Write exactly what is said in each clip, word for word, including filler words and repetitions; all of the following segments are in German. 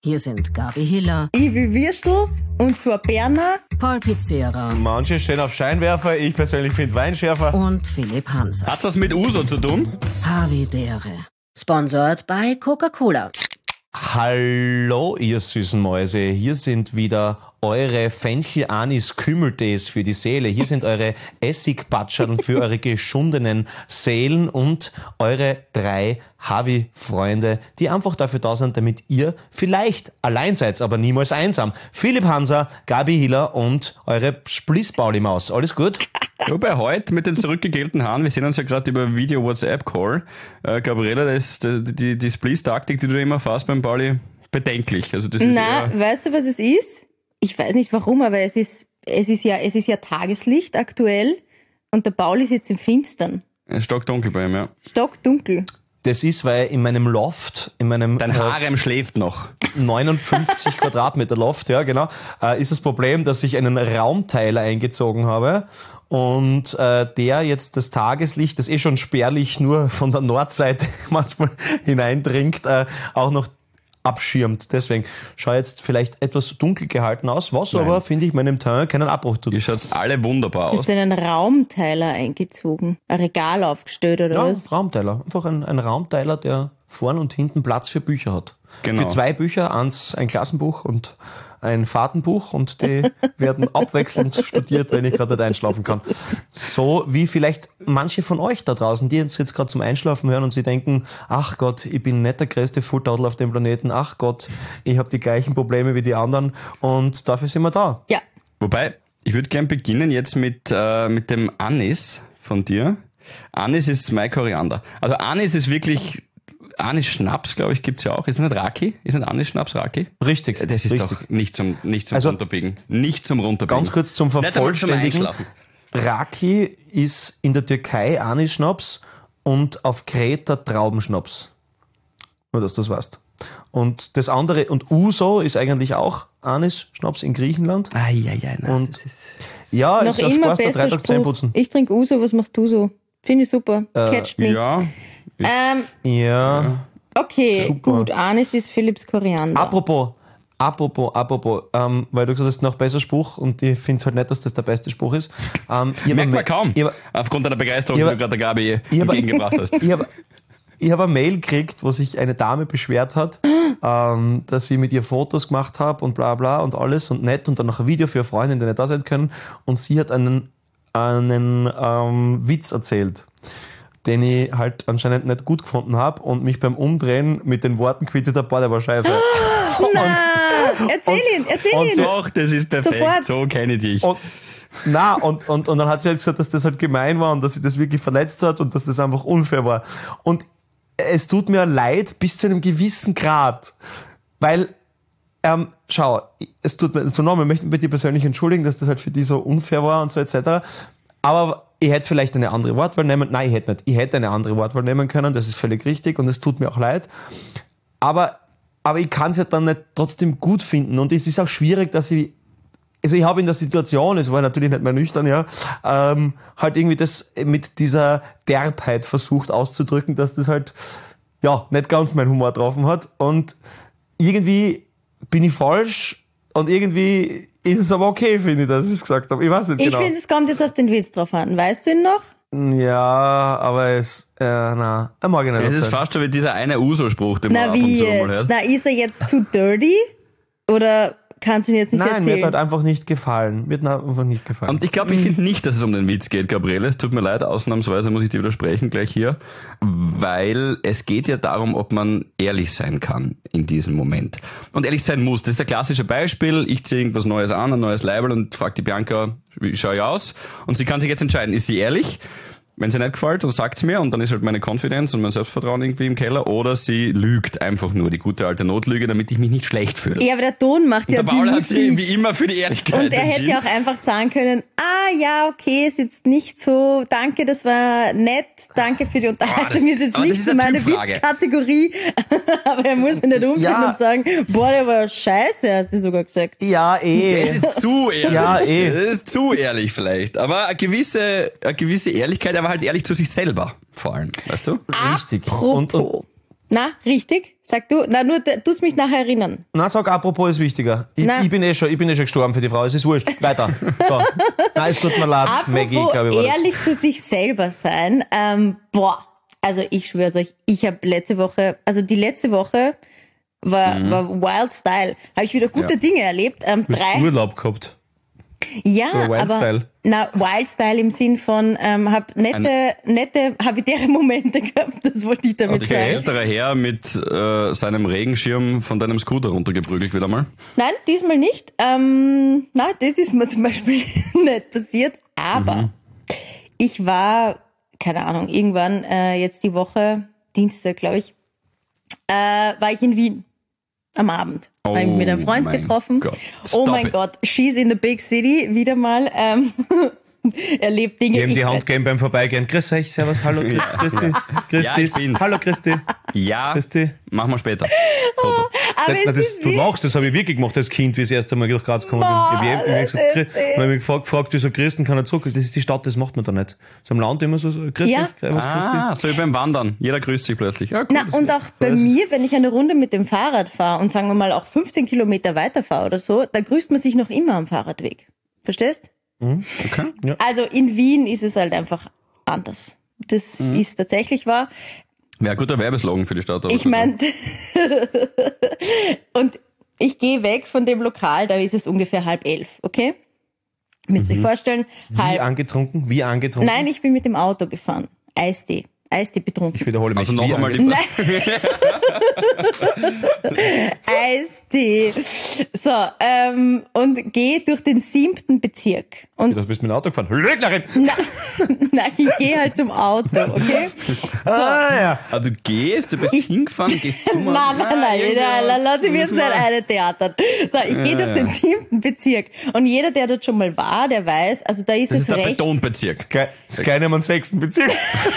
Hier sind Gabi Hiller, Ivi Würstel und zwar Berner, Paul Pizzera. Manche stehen auf Scheinwerfer, ich persönlich finde Weinschärfer. Und Philipp Hanser. Hat's was mit Uso zu tun? Havidere. Sponsored by Coca-Cola. Hallo, ihr süßen Mäuse. Hier sind wieder eure Fenchel-Anis-Kümmeltees für die Seele. Hier sind eure Essigpatschern für eure geschundenen Seelen und eure drei Havi-Freunde, die einfach dafür da sind, damit ihr vielleicht allein seid, aber niemals einsam. Philipp Hanser, Gabi Hiller und eure Splissbauli-Maus. Alles gut? Ja, bei heute mit den zurückgegelten Haaren, wir sehen uns ja gerade über Video-WhatsApp-Call. Äh, Gabriela, das, die, die, die Spliss-Taktik, die du immer fährst beim Pauli, bedenklich. Also das ist Na, eher weißt du, was es ist? Ich weiß nicht warum, aber es ist, es ist ja, es ist ja Tageslicht aktuell und der Pauli sitzt im Finstern. stockdunkel bei ihm, ja. Stockdunkel. Das ist, weil in meinem Loft, in meinem Dein Harem schläft noch. neunundfünfzig Quadratmeter Loft, ja genau, äh, ist das Problem, dass ich einen Raumteiler eingezogen habe und äh, der jetzt das Tageslicht, das eh schon spärlich nur von der Nordseite manchmal hineindringt, äh, auch noch abschirmt. Deswegen schaut jetzt vielleicht etwas dunkel gehalten aus, was Nein. aber, finde ich, meinem Teint keinen Abbruch tut. Ihr schaut alle wunderbar aus. Hast du einen Raumteiler eingezogen? Ein Regal aufgestellt oder Ja, was? Raumteiler. Einfach ein, ein Raumteiler, der vorn und hinten Platz für Bücher hat. Genau. Für zwei Bücher, eins ein Klassenbuch und ein Fahrtenbuch und die werden abwechselnd studiert, wenn ich gerade nicht einschlafen kann. So wie vielleicht manche von euch da draußen, die uns jetzt gerade zum Einschlafen hören und sie denken, ach Gott, ich bin nicht der größte Fulltaudel auf dem Planeten, ach Gott, ich habe die gleichen Probleme wie die anderen und dafür sind wir da. Ja. Wobei, ich würde gern beginnen jetzt mit, äh, mit dem Anis von dir. Anis ist mein Koriander. Also Anis ist wirklich... Anis Schnaps, glaube ich, gibt's ja auch. Ist das nicht Raki? Ist nicht Anis Schnaps Raki? Richtig. Das ist richtig. doch nicht zum, nicht zum Also, Runterbiegen. Nicht zum Runterbiegen. Ganz kurz zum Nicht einmal zum Vervollständigen. Einschlafen. Raki ist in der Türkei Anis-Schnaps und auf Kreta Traubenschnaps. Nur, dass du das weißt. Und das andere, und Uso ist eigentlich auch Anis-Schnaps in Griechenland. Ah, ja, ja, nein. Und das ist ja, Noch ist ein immer Spaß, der bester drei Tage Spruch. Zähneputzen. Ich trinke Uso, was machst du so? Finde ich super. Catcht me. ja. Ähm, Ja. okay, Super. gut. Anis ist Philipps Koriander. Apropos, apropos, apropos, ähm, weil du gesagt hast, noch besser Spruch und ich finde halt nicht, dass das der beste Spruch ist. Ähm, ich hab Merkt eine man Ma- kaum. Ich hab, Aufgrund deiner Begeisterung, Ich die hab- du gerade der Gabi ich hab- entgegengebracht hast. Ich habe ich hab eine Mail gekriegt, wo sich eine Dame beschwert hat, ähm, dass sie mit ihr Fotos gemacht habe und bla bla und alles und nett und dann noch ein Video für Freunde, die nicht da sein können und sie hat einen, einen ähm, Witz erzählt, den ich halt anscheinend nicht gut gefunden habe und mich beim Umdrehen mit den Worten quittet habe, boah, der war scheiße. Na, erzähl ihn, erzähl und ihn. so- Doch, das ist perfekt. Sofort. So kenne ich dich. Und, na, und, und, und dann hat sie halt gesagt, dass das halt gemein war und dass sie das wirklich verletzt hat und dass das einfach unfair war. Und es tut mir leid bis zu einem gewissen Grad. Weil, ähm, schau, es tut mir so nochmal, wir möchten bei dir persönlich entschuldigen, dass das halt für die so unfair war und so et cetera. Aber ich hätte vielleicht eine andere Wortwahl nehmen, nein, ich hätte nicht. Ich hätte eine andere Wortwahl nehmen können, das ist völlig richtig und es tut mir auch leid. Aber, aber ich kann es ja dann nicht trotzdem gut finden und es ist auch schwierig, dass ich also ich habe in der Situation, es war natürlich nicht mehr nüchtern, ja, ähm, halt irgendwie das mit dieser Derbheit versucht auszudrücken, dass das halt, ja, nicht ganz mein Humor getroffen hat. Und irgendwie bin ich falsch und irgendwie ist es aber okay, finde ich, dass ich es gesagt habe. Ich weiß nicht Ich genau. finde, es kommt jetzt auf den Witz drauf an. Weißt du ihn noch? Ja, aber es, äh, na, er mag ich nicht Es ist erzählen. fast schon wie dieser eine Uso-Spruch, den man Na, ab und wie zu mal jetzt? hört. Na, ist er jetzt zu dirty? Oder kannst du ihn jetzt nicht Nein, mir erzählen? hat halt einfach nicht gefallen. Mir hat einfach nicht gefallen. Und ich glaube, ich finde nicht, dass es um den Witz geht, Gabriele. Es tut mir leid, ausnahmsweise muss ich dir widersprechen gleich hier, weil es geht ja darum, ob man ehrlich sein kann in diesem Moment. Und ehrlich sein muss. Das ist der klassische Beispiel. Ich ziehe irgendwas Neues an, ein neues Label und frage die Bianca, wie schaue ich aus? Und sie kann sich jetzt entscheiden, ist sie ehrlich? Wenn sie nicht gefällt, dann sagt sie mir und dann ist halt meine Confidence und mein Selbstvertrauen irgendwie im Keller. Oder sie lügt einfach nur, die gute alte Notlüge, damit ich mich nicht schlecht fühle. Ja, aber der Ton macht Und ja der die Paul hat sich Musik. wie immer für die Ehrlichkeit Und er hätte entschieden. ja auch einfach sagen können, ah ja, okay, ist jetzt nicht so, danke, das war nett, danke für die Unterhaltung, das- ist jetzt aber das nicht ist so eine meine Typfrage. Witzkategorie. Aber er muss ja nicht umdrehen Ja. und sagen, boah, der war scheiße, hat sie sogar gesagt. ja, eh. Es ist zu ehrlich. Ja, eh. Es ist zu ehrlich vielleicht. Aber eine gewisse, eine gewisse Ehrlichkeit, aber halt ehrlich zu sich selber vor allem. Weißt du? Richtig. Apropos. Und, und Na, richtig? Sag du. Na, nur, du tust mich nachher erinnern. Na, sag, apropos ist wichtiger. Ich, Na. ich, bin eh schon, ich bin eh schon gestorben für die Frau. Es ist wurscht. Weiter. So. Nein, es tut mir leid, Maggie, Apropos glaube ich, war das. ehrlich zu sich selber sein. Ähm, boah, also ich schwör's euch, ich habe letzte Woche, also die letzte Woche war, Mhm. war Wild Style. Habe ich wieder gute Ja. Dinge erlebt. Ähm, Du hast drei, Urlaub gehabt. ja, oder Wild aber Style? na Wild Style im Sinn von ähm, hab nette, nette habitäre Momente gehabt. Das wollte ich damit Hat dich sagen. ein älterer Herr mit äh, seinem Regenschirm von deinem Scooter runtergeprügelt wieder mal? Nein, diesmal nicht. Ähm, na, das ist mir zum Beispiel nicht passiert. Aber Mhm. ich war, keine Ahnung, irgendwann äh, jetzt die Woche, Dienstag, glaube ich, äh, war ich in Wien am Abend. Oh War ich mit einem Freund mein getroffen. Gott. Oh Stop mein it. Gott, she's in the big city, wieder mal. Ähm, erlebt Dinge. Ihm ich die weiß- Hand geben beim Vorbeigehen. Grüß euch, servus, hallo, Christi. Christi. Ja, ich bin's. Hallo, Christi. Ja, Christi. machen wir später. Foto. Aber Na, es das, ist du wie- machst, das habe ich wirklich gemacht als Kind, wie ich das erste Mal nach Graz gekommen bin. Ich habe Boah, hab gesagt, das Chri- ist eh- dann hab ich gefragt, gefragt, wieso Christen kann er zurück? Das ist die Stadt, das macht man da nicht. So am Land immer so, so Christi, Ja. servus, Christi. Ah, so wie beim Wandern. Jeder grüßt sich plötzlich. Ja, cool, Na, das und ist- auch bei mir, wenn ich eine Runde mit dem Fahrrad fahre und sagen wir mal auch fünfzehn Kilometer weiterfahre oder so, da grüßt man sich noch immer am Fahrradweg. Verstehst? Okay. Also in Wien ist es halt einfach anders. Das Mhm. ist tatsächlich wahr. Wäre ein guter Werbeslogan für die Stadt. aber Ich gut. meine, und ich gehe weg von dem Lokal, da ist es ungefähr halb elf, okay? Müsst ihr euch vorstellen, Wie halb. angetrunken? Wie angetrunken? Nein, ich bin mit dem Auto gefahren. Eistee. Eistee betrunken. Ich wiederhole mich. Also noch Wie einmal die angetrunken? Nein. Eistee. So, ähm, und gehe durch den siebten Bezirk. Und Du bist mit dem Auto gefahren. Lügnerin! nein, ich gehe halt zum Auto, okay? Ah, ja. Ah, du gehst, du bist hingefahren, gehst zum Nein, nein, nein, irgendwie nein, nein, lass ich mir was jetzt nicht mal- eine theatern. So, ich gehe Ja, durch ja. den siebten Bezirk. Und jeder, der dort schon mal war, der weiß, also da ist Das es ist der recht. Betonbezirk. Ke- Das kleine am sechsten Bezirk.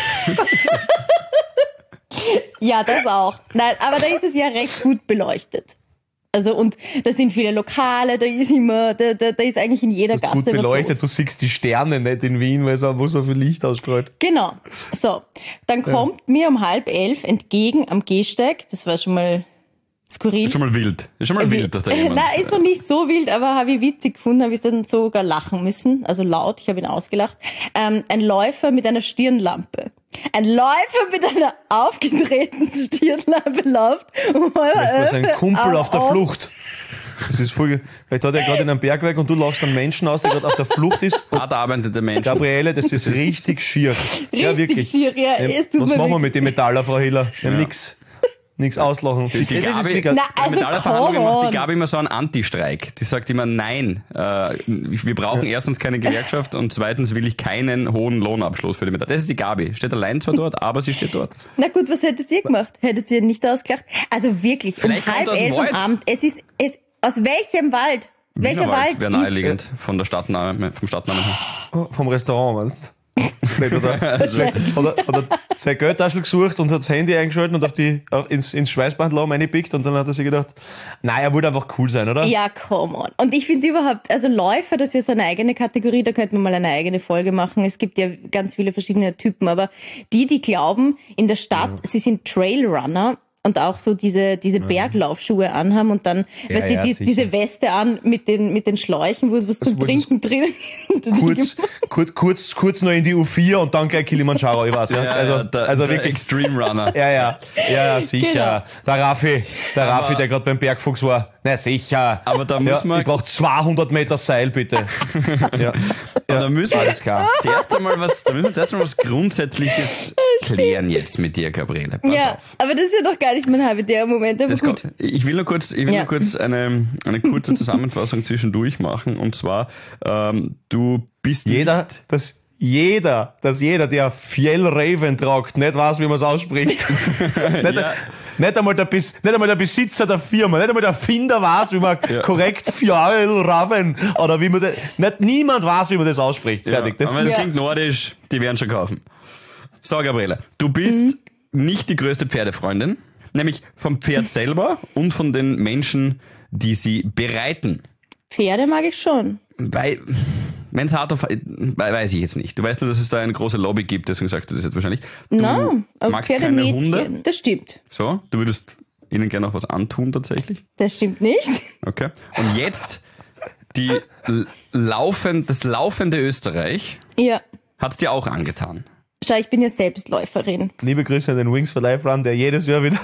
Ja, das auch. Nein, aber da ist es ja recht gut beleuchtet. Also, und da sind viele Lokale, da ist immer, da, da, da ist eigentlich in jeder Gasse Gut beleuchtet, was du los. siehst die Sterne nicht in Wien, weil es einfach so viel Licht ausstrahlt. Genau. So. Dann kommt mir um halb elf entgegen am Gehsteig, das war schon mal skurril. Ist schon mal wild. Ist schon mal wild, dass da jemand... Nein, ist noch nicht so wild, aber habe ich witzig gefunden, habe ich dann sogar lachen müssen, also laut, ich habe ihn ausgelacht. Ähm, ein Läufer mit einer Stirnlampe. Ein Läufer mit einer aufgedrehten Stirnlampe läuft. Um Vielleicht war sein Kumpel auf der auf. Flucht. Das ist voll, vielleicht hat er gerade in einem Bergwerk und du lachst einen Menschen aus, der gerade auf der Flucht ist. Und hart arbeitende Menschen. Gabriele, das ist richtig schier. Ja, Richtig wirklich. schier, ja, es tut Was mir machen wir wirklich- mit dem Metaller, Frau Hiller? Wir haben Ja. nix. Nix auslachen. Die Das ist Gabi, wirklich- Na, also mit aller come Verhandlung macht on. die Gabi immer so einen Anti-Streik. Die sagt immer, nein, äh, wir brauchen erstens keine Gewerkschaft und zweitens will ich keinen hohen Lohnabschluss für die Mitarbeiter. Das ist die Gabi. Steht allein zwar dort, aber sie steht dort. Na gut, was hättet ihr gemacht? Hättet ihr nicht ausgelacht? Also wirklich, Vielleicht um halb kommt aus dem elf am Wald. Abend, es ist, es, aus welchem Wald? Welcher Wald wäre ist, naheliegend von der Stadtname, vom Stadtnamen her. Vom Restaurant, meinst du? Vielleicht hat er, vielleicht hat er, hat er sein Geldtaschel gesucht und hat das Handy eingeschaltet und auf die, auf ins, ins Schweißbandlaum reingepickt und dann hat er sich gedacht, nein, er wollte einfach cool sein, oder? Ja, come on. Und ich finde überhaupt, also Läufer, das ist ja so eine eigene Kategorie, da könnten wir mal eine eigene Folge machen. Es gibt ja ganz viele verschiedene Typen, aber die, die glauben, in der Stadt, sie sind Trailrunner und auch so diese, diese Berglaufschuhe anhaben und dann, Ja, weißt du, ja, die, sicher. diese Weste an mit den, mit den Schläuchen, wo es was zum wo das- Trinken drinnen Kurz, kurz, kurz, kurz noch in die U vier und dann gleich Kilimanjaro, ich weiß, ja. Also, der, also der wirklich. Extreme Runner. Ja, ja, ja, ja, sicher. Genau. Der Raffi, der Aber- Raffi, der gerade beim Bergfuchs war. Na sicher. Aber da muss ja, man- Ich brauch zweihundert Meter Seil, bitte. ja. Aber da müssen wir Alles klar. zuerst einmal was, da müssen wir zuerst einmal was Grundsätzliches klären jetzt mit dir, Gabriele. Pass Ja, auf. aber das ist ja doch gar nicht mein habitärer Moment, aber Das gut. kommt, ich will nur kurz, ich will Ja. nur kurz eine, eine kurze Zusammenfassung zwischendurch machen. Und zwar, ähm, du bist Jeder, nicht, dass jeder, dass jeder, der Fjellraven tragt, nicht weiß, wie man es ausspricht. nicht, Ja. nicht, einmal der Bes, nicht einmal der Besitzer der Firma, nicht einmal der Erfinder weiß, wie man Ja. korrekt Fjellraven oder wie man das, nicht, niemand weiß, wie man das ausspricht. Fertig. Ja, Das aber es Ja. klingt nordisch, die werden schon kaufen. So, Gabriele, du bist nicht die größte Pferdefreundin, nämlich vom Pferd selber und von den Menschen, die sie bereiten. Pferde mag ich schon. Weil, Wenn es hart auf, weiß ich jetzt nicht. Du weißt nur, dass es da eine große Lobby gibt, deswegen sagst du das jetzt wahrscheinlich. Du Nein, aber magst keine keine Mädchen. Hunde. Das stimmt. So, du würdest ihnen gerne noch was antun tatsächlich. Das stimmt nicht. Okay. Und jetzt die l- laufen, das laufende Österreich Ja. hat es dir auch angetan. Schau, ich bin ja Selbstläuferin. Liebe Grüße an den Wings for Life Run, der jedes Jahr wieder...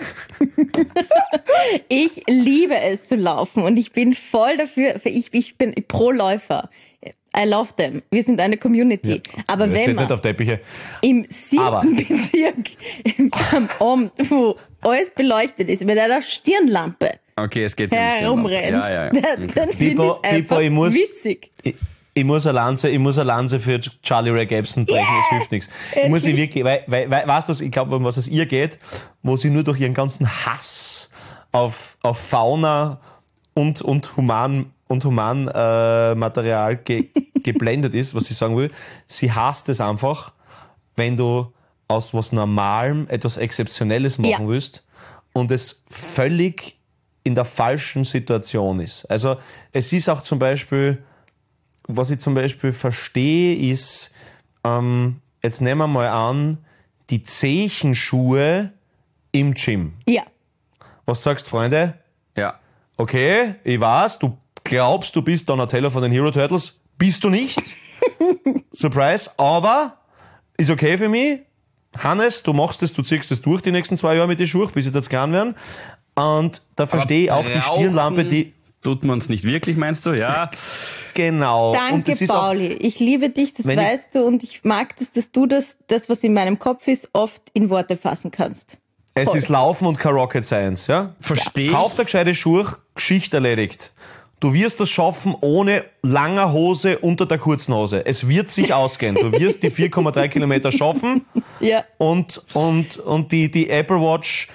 Ich liebe es zu laufen und ich bin voll dafür, für ich, ich bin pro Läufer. I love them. Wir sind eine Community. Aber Das wenn steht man nicht auf Teppiche. im siebten Aber- Bezirk am Abend, wo alles beleuchtet ist, mit einer Stirnlampe Okay, es geht um die herumrennt, Ja, ja, ja. dann Okay. finde ich Pipo, es einfach Pipo, ich muss- witzig. Ich, ich muss eine Lanze, ich muss eine Lanze für Charlie Ray Gibson brechen, es hilft nichts. Ich muss sie wirklich, weil, weil, weil, weißt du, ich glaube, um was es ihr geht, wo sie nur durch ihren ganzen Hass auf, auf Fauna und, und Human, und Human, äh, Material ge, geblendet ist, was ich sagen will. Sie hasst es einfach, wenn du aus was Normalem etwas Exzeptionelles machen Ja. willst und es völlig in der falschen Situation ist. Also, es ist auch zum Beispiel, was ich zum Beispiel verstehe, ist, ähm, jetzt nehmen wir mal an, die Zechenschuhe im Gym. Ja. Was sagst, Freunde? Ja. Okay, ich weiß, du glaubst, du bist Donatello von den Hero Turtles. Bist du nicht. Surprise. Aber ist okay für mich. Hannes, du machst es, du ziehst es durch die nächsten zwei Jahre mit den Schuhen, bis sie jetzt klein werden. Und da verstehe ich auch die Rauchen Stirnlampe, die... Tut man es nicht wirklich, meinst du? Ja. Genau. und Danke, das ist auch, Pauli. Ich liebe dich, das Wenn ich- weißt du, und ich mag das, dass du das, das, was in meinem Kopf ist, oft in Worte fassen kannst. es Toll. ist Laufen und kein Rocket Science, ja? Verstehe Kauf dir gescheite Schuhe, Geschichte erledigt. Du wirst das schaffen ohne langer Hose unter der kurzen Hose. Es wird sich ausgehen. Du wirst die vier Komma drei Kilometer schaffen Ja. und, und, und die, die Apple Watch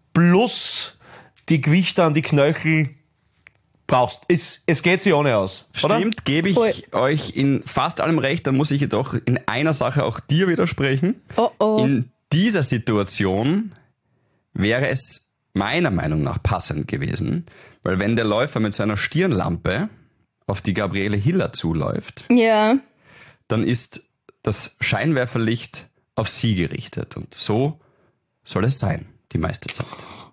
plus die Gewichte an die Knöchel brauchst. Es, es geht sich ohne aus, oder? Stimmt, gebe ich Voll. euch in fast allem recht, dann muss ich jedoch in einer Sache auch dir widersprechen. Oh oh. In dieser Situation wäre es meiner Meinung nach passend gewesen, weil wenn der Läufer mit seiner Stirnlampe auf die Gabriele Hiller zuläuft, Ja. dann ist das Scheinwerferlicht auf sie gerichtet. Und so soll es sein, die meiste Zeit.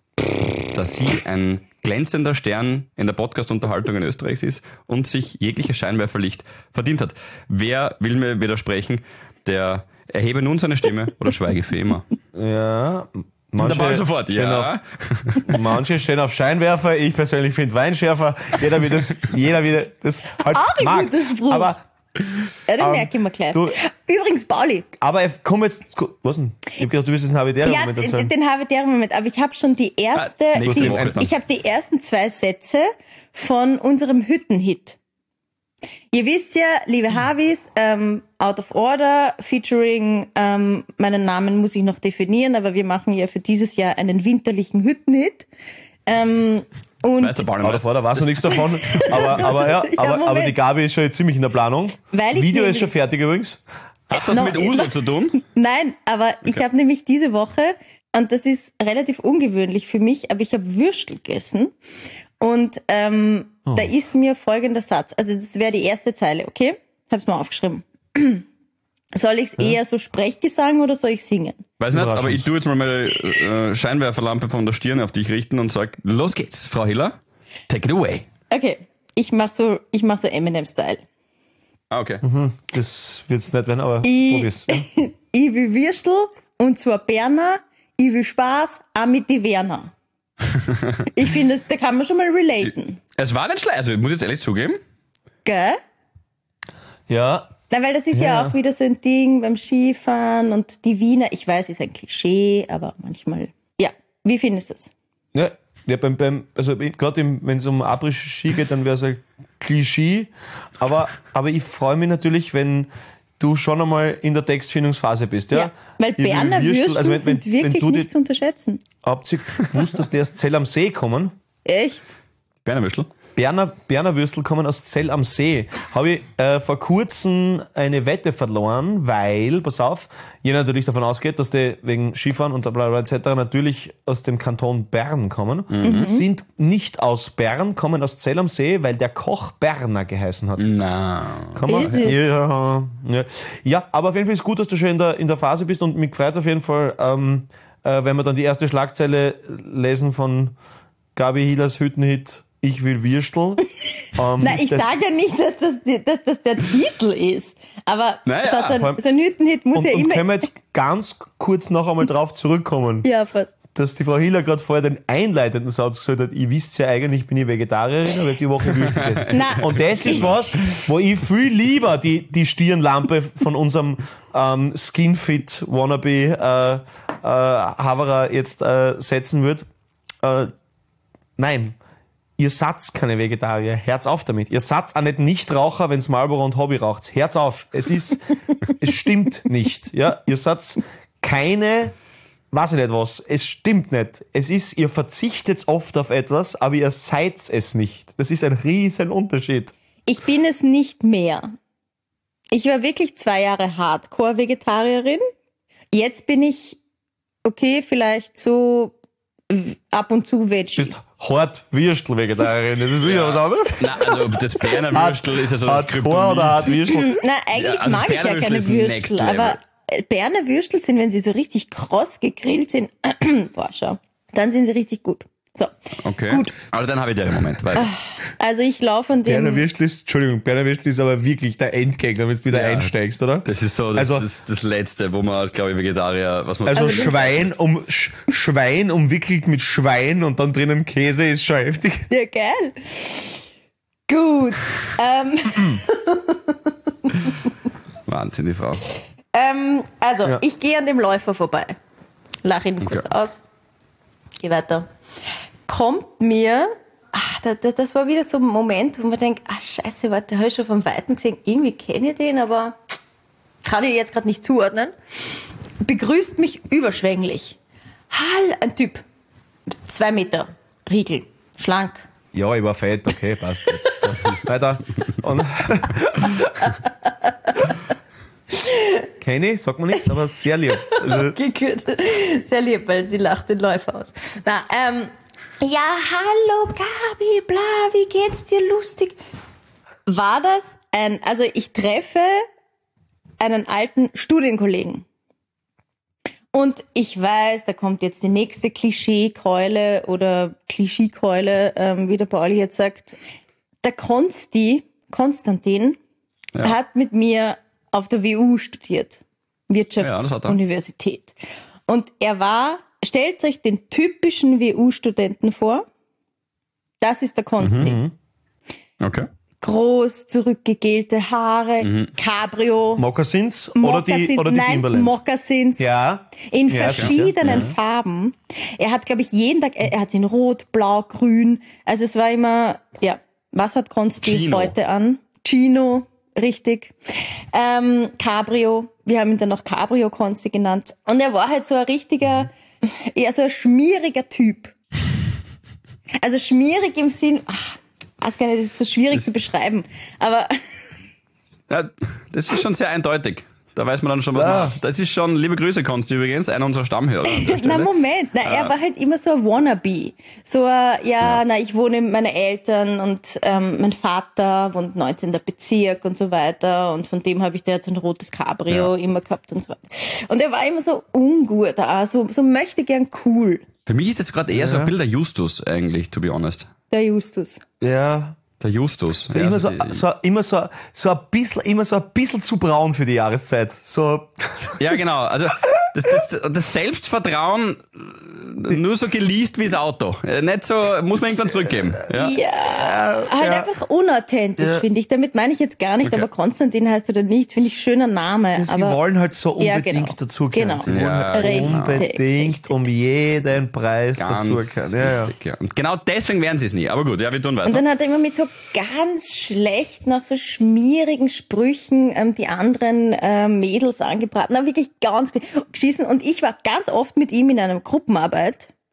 Dass sie ein glänzender Stern in der Podcast-Unterhaltung in Österreich ist und sich jegliches Scheinwerferlicht verdient hat. Wer will mir widersprechen, der erhebe nun seine Stimme oder schweige für immer. Ja. Dabei sofort, stehen ja. Auf, manche stehen auf Scheinwerfer. Ich persönlich finde Weinschärfer. Jeder wird das, jeder wieder das halt Auch ein mag. guter Spruch. Aber, Ja, den Ähm, merke ich mir gleich. du- Übrigens, Pauli. aber ich komm jetzt, was denn? Ich hab gedacht, du wirst jetzt einen Habitäre Ja, Moment den, erzählen. den habe ich der Moment, aber ich habe schon die erste, Ah, nächste die, Woche dann. ich habe die ersten zwei Sätze von unserem Hüttenhit. Ihr wisst ja, liebe Harvis, ähm, Out of Order, featuring, ähm, meinen Namen muss ich noch definieren, aber wir machen ja für dieses Jahr einen winterlichen Hüttenhit. Ähm, und Weißt du, Paul, Aber davor, da weiß noch nichts davon. Aber, aber ja, Ja, aber, aber Moment. die Gabi ist schon jetzt ziemlich in der Planung. Weil ich Video ist nämlich- schon fertig übrigens. hat das No, mit Uso no. zu tun? Nein, aber ich habe nämlich diese Woche, und das ist relativ ungewöhnlich für mich, aber ich habe Würstel gegessen. Und ähm, da ist mir folgender Satz, also das wäre die erste Zeile, okay? Hab's mal aufgeschrieben. Soll ich es eher so Sprechgesang oder soll ich singen? Weiß nicht, aber Überraschung. ich tue jetzt mal meine äh, Scheinwerferlampe von der Stirn auf dich richten und sag, los geht's, Frau Hiller. Take it away. Okay, ich mach so, ich mach so Eminem-Style. Ah, okay. Das wird's nicht werden, aber Ich, probier's. Ja. ich will Würstel, und zwar Berner, ich will Spaß, auch mit die Werner. Ich finde, das- da kann man schon mal relaten. Es war nicht schlecht, also ich muss jetzt ehrlich zugeben. Gell? ja, Na, weil das ist ja. Ja. auch wieder so ein Ding beim Skifahren und die Wiener, ich weiß, ist ein Klischee, aber manchmal, ja. Wie findest du es? ja, ja beim, beim, also gerade wenn es um Abriss-Ski geht, dann wäre es ein Klischee. Aber, aber ich freue mich natürlich, wenn du schon einmal in der Textfindungsphase bist. Ja, Weil Ich will Berner Würstel, also wenn, wenn, sind wirklich wenn du nicht die zu unterschätzen. Hauptsächlich gewusst, dass die aus Zell am See kommen. Echt? Bernerwürstel. Berner, Berner Würstel kommen aus Zell am See. Habe ich äh, vor kurzem eine Wette verloren, weil, pass auf, jeder natürlich davon ausgeht, dass die wegen Skifahren und bla bla et cetera natürlich aus dem Kanton Bern kommen. Mhm. Sind nicht aus Bern, kommen aus Zell am See, weil der Koch Berner geheißen hat. Na. Kann man? Ja, ja. Ja, aber auf jeden Fall ist gut, dass du schon in der, in der Phase bist und mich freut auf jeden Fall, ähm, äh, wenn wir dann die erste Schlagzeile lesen von Gabi Hillers Hüttenhit Ich will Würstel. Ähm, Nein, ich sage ja nicht, dass das, dass das der Titel ist. Aber naja, schau, so, ein, so ein Hüttenhit muss und, ja und immer... können wir jetzt ganz kurz noch einmal drauf zurückkommen. Ja, fast. Dass die Frau Hiller gerade vorher den einleitenden Satz gesagt hat, ich wisst ja eigentlich, bin ich Vegetarierin, aber die Woche Würstel gegessen. Und das ist was, wo ich viel lieber die, die Stirnlampe von unserem ähm, Skinfit Wannabe äh, äh, Haverer jetzt äh, setzen würde. Äh, nein. Ihr seid keine Vegetarier. Herz auf damit. Ihr seid auch nicht Nichtraucher, wenn's Marlboro und Hobby raucht. Herz auf. Es ist, es stimmt nicht. Ja, ihr seid keine, weiß ich nicht was. Es stimmt nicht. Es ist, ihr verzichtet oft auf etwas, aber ihr seid es nicht. Das ist ein riesen Unterschied. Ich bin es nicht mehr. Ich war wirklich zwei Jahre Hardcore-Vegetarierin. Jetzt bin ich, okay, vielleicht so ab und zu Veggie. Bist hart Würstel-Vegetarierin, das ist wieder ja was anderes. Nein, also das Berner Würstel ist ja so das Kryptonit. Oder hart Würstel? Nein, eigentlich ja, also mag ich ja keine Würstel, aber Berner Würstel sind, wenn sie so richtig kross gegrillt sind, boah, schau, dann sind sie richtig gut. So. Okay. Gut. Aber dann habe ich dir einen Moment weiter. Also ich laufe an dem... Berner Würstel ist, Entschuldigung, Berner Würstel ist aber wirklich der Endgegner, wenn du wieder ja, einsteigst, oder? Das ist so das, also, das, das Letzte, wo man als, glaube ich, Vegetarier, was man... Also Schwein um, Sch, Schwein umwickelt mit Schwein und dann drinnen Käse ist schon heftig. Ja, geil. Gut. ähm. Wahnsinn, die Frau. Ähm, also, ja. ich gehe an dem Läufer vorbei. Lach ihn okay. kurz aus. Geh weiter. Kommt mir, ach, da, da, das war wieder so ein Moment, wo man denkt, ach scheiße, warte, habe ich schon von Weitem gesehen, irgendwie kenne ich den, aber kann ich jetzt gerade nicht zuordnen. Begrüßt mich überschwänglich. Hall, ein Typ. Zwei Meter. Riegel. Schlank. Ja, ich war fett, okay, passt gut. Weiter. Und Kenny, sagt man nichts, aber sehr lieb. Also okay, gut. Sehr lieb, weil sie lacht den Läufer aus. Na, ähm, ja, hallo Gabi, bla, wie geht's dir, lustig? War das ein, also ich treffe einen alten Studienkollegen. Und ich weiß, da kommt jetzt die nächste Klischeekeule oder Klischeekeule, ähm, wie der Pauli jetzt sagt. Der Konsti, Konstantin, ja. hat mit mir auf der W U studiert. Wirtschaftsuniversität. Ja, und er war, stellt euch den typischen W U-Studenten vor. Das ist der Konsti. Mhm. Okay. Groß, zurückgegelte Haare, mhm. Cabrio. Mokassins oder die, oder die nein, Timberlands? Mokassins. Ja. In ja, verschiedenen ja. Farben. Er hat, glaube ich, jeden Tag, er hat in Rot, Blau, Grün. Also es war immer, ja, was hat Konsti Chino. heute an? Chino. Richtig. Ähm, Cabrio. Wir haben ihn dann noch Cabrio Konsti genannt. Und er war halt so ein richtiger, eher so ein schmieriger Typ. Also schmierig im Sinn, ach, weiß gar nicht, das ist so schwierig das, zu beschreiben. Aber. Ja, das ist schon sehr eindeutig. Da weiß man dann schon, was ja. man, das ist schon, liebe Grüße, Konsti, übrigens, einer unserer Stammhörer. Na, Moment, na, er war halt immer so ein Wannabe. So ein, ja, ja, na, ich wohne mit meinen Eltern und ähm, mein Vater wohnt neunzehnten Bezirk und so weiter und von dem habe ich da jetzt ein rotes Cabrio ja. immer gehabt und so weiter. Und er war immer so ungut, auch, so, so möchte gern cool. Für mich ist das gerade eher ja. so ein Bild der Justus, eigentlich, to be honest. Der Justus. Ja. Der Justus. So ja, immer so, die, so, immer so, so ein bisschen, immer so ein bisschen zu braun für die Jahreszeit. So. Ja, genau. Also, das, das, das Selbstvertrauen nur so geleast wie das Auto. Nicht so, muss man irgendwann zurückgeben. Ja, ja halt ja. einfach unauthentisch, ja. finde ich. Damit meine ich jetzt gar nicht, okay. aber Konstantin heißt oder nicht, finde ich schöner Name. Ja, sie aber wollen halt so unbedingt ja, genau. dazugehören. Genau. Sie wollen ja, halt richtig, unbedingt richtig. um jeden Preis dazugehören. Ja, richtig, ja. Und genau deswegen werden sie es nie. Aber gut, ja, wir tun weiter. Und dann hat er immer mit so ganz schlecht, nach so schmierigen Sprüchen ähm, die anderen ähm, Mädels angebraten. Na, wirklich ganz geschissen. Und ich war ganz oft mit ihm in einer Gruppenarbeit.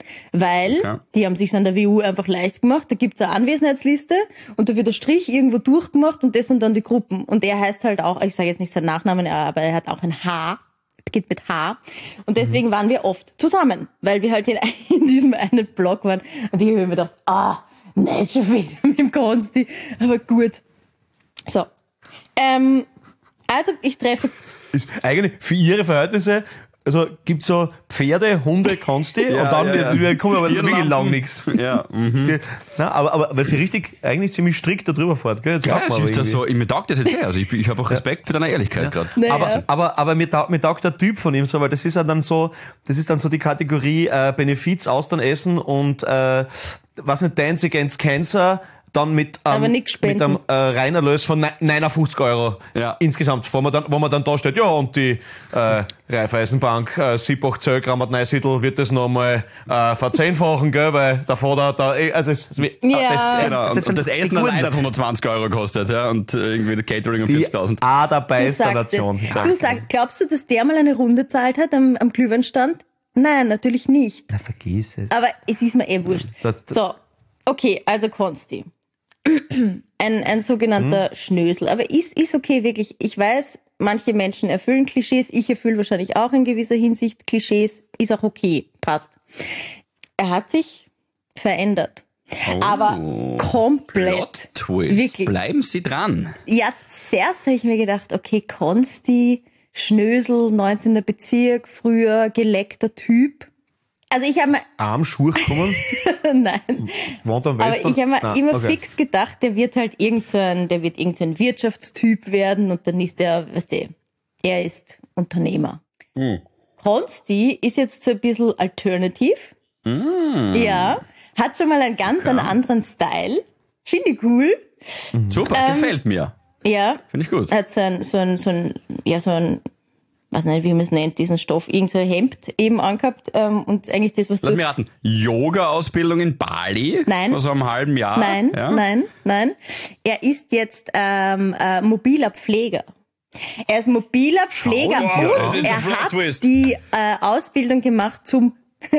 Weil Okay. die haben sich an der W U einfach leicht gemacht. Da gibt's eine Anwesenheitsliste und da wird der Strich irgendwo durchgemacht und das sind dann die Gruppen. Und er heißt halt auch, ich sage jetzt nicht seinen Nachnamen, aber er hat auch ein H, beginnt mit H. Und deswegen waren wir oft zusammen, weil wir halt in, in diesem einen Block waren. Und ich habe mir gedacht, ah, nicht schon wieder mit dem Konsti, aber gut. So. Ähm, also ich treffe... Ist eigentlich für ihre Verhältnisse, also gibt's so Pferde, Hunde, Konsti Ja, und dann ja, jetzt ja. wir kommen aber wirklich Stirnlampen. lang nichts. Ja, mhm. Na, aber, aber weil sie richtig, eigentlich ziemlich strikt da drüber fährt, gell? Jetzt Ja, merkt man es ist aber das irgendwie. so, mir taugt das jetzt sehr. Also ich, ich habe auch Respekt für deine Ehrlichkeit gerade. Naja. Aber, aber, aber mir, taugt, mir taugt der Typ von ihm so, weil das ist ja dann so, das ist dann so die Kategorie äh, Benefiz, Austern essen und äh, was nicht, Dance Against Cancer, dann mit, Aber ähm, nix mit spenden. einem äh, Reinerlös von ne- neunundfünfzig Euro Ja. insgesamt, wo man dann, wo man dann da steht, ja, und die äh, Raiffeisenbank äh, Siebach Zöll, Grammat Neusiedl wird das nochmal äh, verzehnfachen, gell, weil der Vater da, eh, also es, es, Ja. das, Genau. Und, das, und das sind Essen die allein Guten. hat hundertzwanzig Euro gekostet, ja, und äh, irgendwie das Catering um Die vierzigtausend. A dabei Du ist der sagst es. Nation. Du sagst, glaubst du, dass der mal eine Runde zahlt hat am, am Glühweinstand? Nein, natürlich nicht. Na, vergiss es. Aber es ist mir eh wurscht. Das- das- So, okay, also Konsti. Ein, ein sogenannter Hm. Schnösel. Aber ist, ist okay, wirklich. Ich weiß, manche Menschen erfüllen Klischees. Ich erfülle wahrscheinlich auch in gewisser Hinsicht Klischees. Ist auch okay. Passt. Er hat sich verändert. Aber komplett. Plot Twist. Wirklich. Bleiben Sie dran. Ja, zuerst habe ich mir gedacht, okay, Konsti, Schnösel, neunzehnter Bezirk, früher geleckter Typ. Also ich habe mir, Arm Schurch kommen, nein, wohnt am aber Westbahn. ich habe mir Nein, immer okay. fix gedacht, der wird halt irgend so ein, der wird irgend so ein Wirtschaftstyp werden und dann ist der, weißt du, er ist Unternehmer. Hm. Konsti ist jetzt so ein bisschen alternativ. Hm. Ja, hat schon mal einen ganz einen anderen Style. Finde ich cool. Super, Ähm, gefällt mir. Ja. Finde ich gut. Er hat so ein, so ein, so ein, ja, so ein, weiß nicht, wie man es nennt, diesen Stoff, irgend so ein Hemd eben angehabt, ähm, und eigentlich das, was Lass du... mich raten. Yoga-Ausbildung in Bali? Nein. Vor so einem halben Jahr? Nein, ja? nein, nein. Er ist jetzt ähm, äh, mobiler Pfleger. Er ist mobiler Pfleger Schau dir, das und ist ein er Plot hat Twist. die äh, Ausbildung gemacht zum,